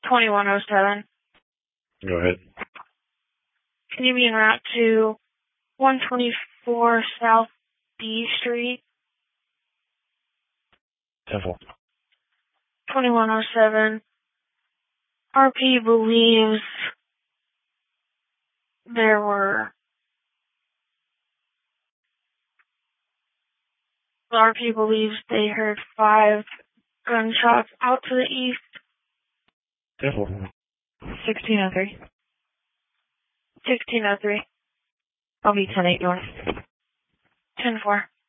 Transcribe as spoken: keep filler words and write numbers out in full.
twenty-one oh seven. Go ahead. Can you be en route to one twenty-four South B Street? Temple. twenty-one oh seven. R P believes there were R P believes they heard five gunshots out to the east. Temple. sixteen oh three. sixteen oh three. I'll be ten eight north. ten four.